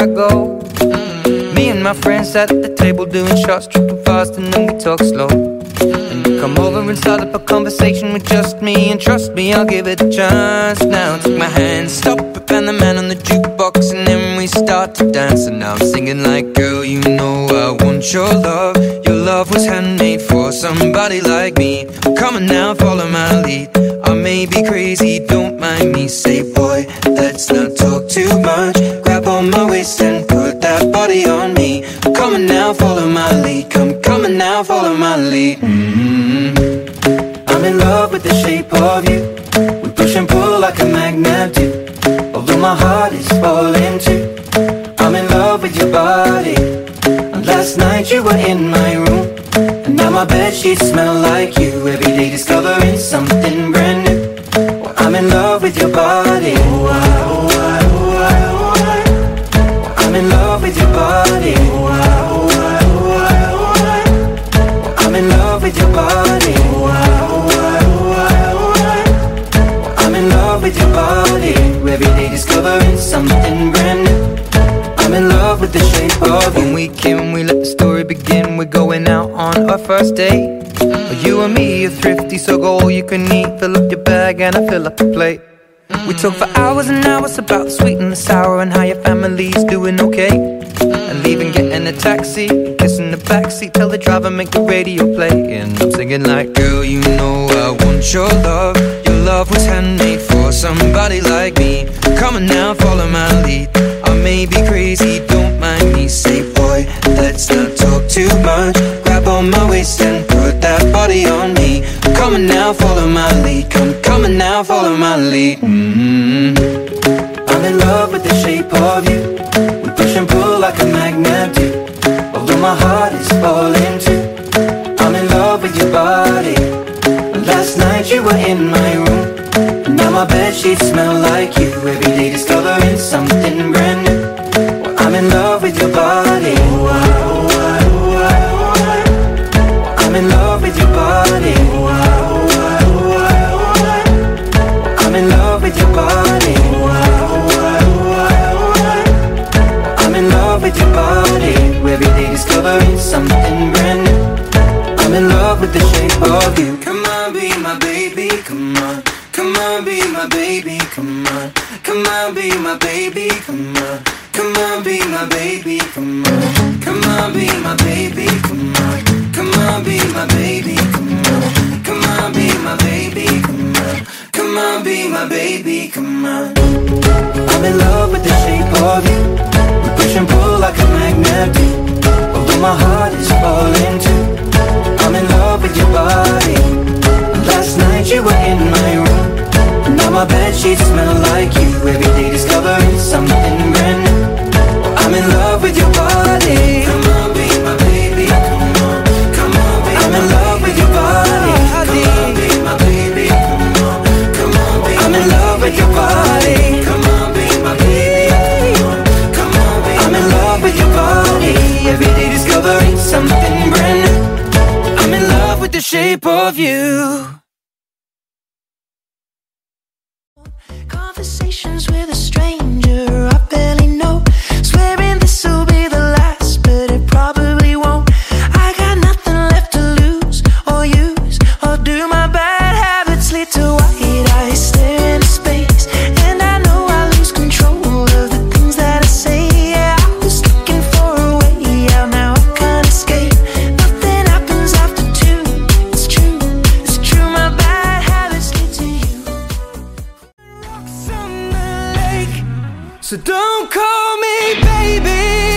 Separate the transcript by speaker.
Speaker 1: I go. Me and my friends at the table doing shots, tripping fast, and then we talk slow. And you come over and start up a conversation with just me, and trust me, I'll give it a chance. Now take my hand, stop it, and the man on the jukebox, and then we start to dance. And now I'm singing like, girl, you know I want your love. Your love was handmade for somebody like me. Come on now, follow my lead. I may be crazy, don't mind me. Say, boy, let's not talk too much. Grab on my waist and put that body on me. Come on now, follow my lead. Come on now, follow my lead. I'm in love with the shape of you. We push and pull like a magnet do. Although my heart is falling too. I'm in love with your body. And last night you were in my room, and now my bedsheets smell like you. Every day discovering something brand new. Well, I'm in love with your body. I'm in love with your body. I'm in love with your body. I'm in love with your body. Every day discovering something brand new. I'm in love with the shape of you. When we came, we let the story begin. We're going out on our first date. You and me are thrifty, so go all you can eat. Fill up your bag and I fill up the plate. We talk for hours and hours about the sweet and the sour, and how your family's doing okay. And leaving, getting a taxi, kissing the backseat, tell the driver make the radio play. And I'm singing like, girl, you know I want your love. Your love was handmade for somebody like me. Come on now, follow my lead. I may be crazy, don't mind me. Say, boy, let's not talk too much. Grab on my waist and put that body on me. Come on now, follow my lead. Come on now, follow my lead. I'm in love with the shape of you. We push and pull like a magnet do. Although my heart is falling too. I'm in love with your body. Last night you were in my room, and now my bedsheets smell like you. Every day discovering something brand new. Well, I'm in love with your body. I'm in love with your body. I'm in love with your body. I'm in love with your body. Every day discovering something brand new. I'm in love with the shape of you. Come on, be my baby, come on. Come on, be my baby, come on. Come on, be my baby, come on. Come on, be my baby, come on. Come on, be my baby, come on. Come on, be my baby, come on. Come on, be my baby, come on. Come on, be my baby, come on. I'm in love with the shape of you. We push and pull like a magnet do. Although my heart is falling too. I'm in love with your body. Last night you were in my room, and now my bedsheets smell like you. Every day discovering something brand new. I'm in love with your body. Come on, be my baby, come on. Come on, be I'm in love with your body. Come on, be my baby, come on. Come on, be I'm in love with your body. Come on, be my baby, come on. Come on, be I'm in love with your body. Every day discovering something brand new. I'm in love with the shape of you.
Speaker 2: Conversations with a stranger I barely know. Swearing this will be the last, but it probably won't. I got nothing left to lose or use, or do my bad habits lead to white eyes stare into space? And I know I lose control of the things that I say. Yeah, I was looking for a way out, now I can't escape. Nothing happens after two. It's true, my bad habits lead to you.
Speaker 1: So don't call me baby.